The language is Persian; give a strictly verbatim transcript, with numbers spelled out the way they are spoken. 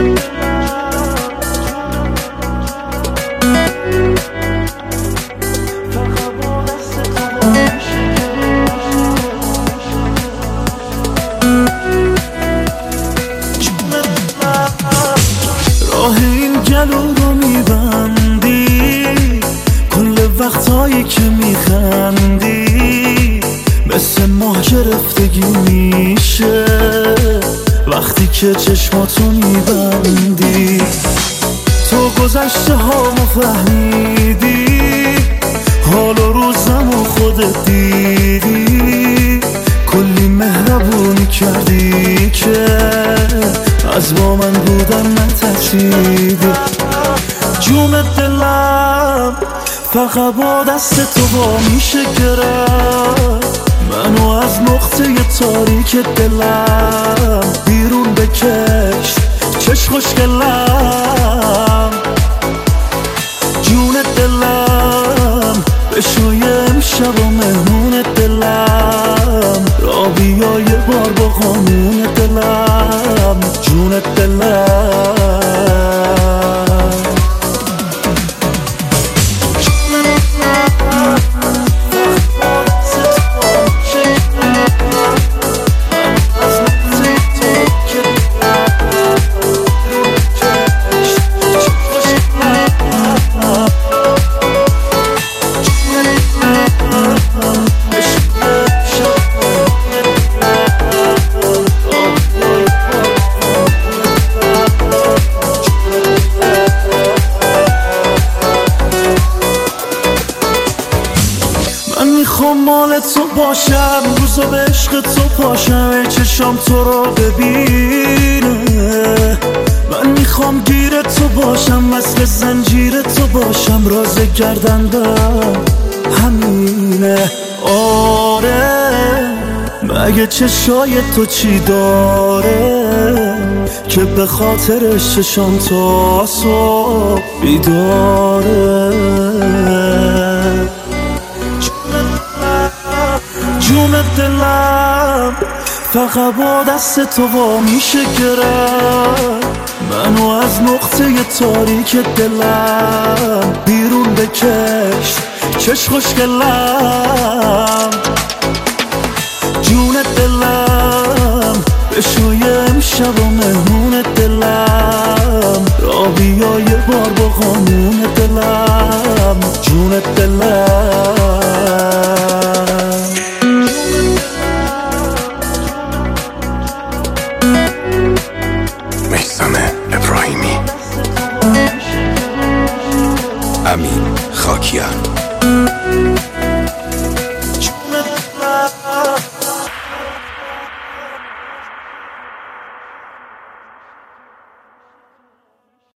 راه این گلو رو میبندی، کل وقتایی که میخندی مثل ماه گرفتگی میشه وقتی که چشماتو میبندی. تو گذشته هامو فهمیدی، حال و روزمو خودت دیدی، کلی مهربونی کردی که از با من بودن نترسیدی. جون دلم فقط با دست تو با میشه گرفت، منو از نقطه تاریک دلم بیرون بکش چش خوشگلم. جون دلم بشوی امشب و مهمون دلم، را بیا یه بار با قانون دلم. جون دلم میخوام مال تو باشم، روزا به عشق تو پاشم، چشام تو رو ببینه. من میخوام گیر تو باشم، مثل زنجیر تو باشم، راز گردندم همینه. آره مگه چشای تو چی داره که به خاطرش چشام تو صبح بیداره. جون دلم فقط با دست تو با میشه گرفت، منو از نقطه تاریک دلم بیرون بکش چش خوشگلم. جون دلم بشوی امشب و مهمون دلم، را بیا یه بار با قانون دلم. جون دلم میثم ابراهیمی.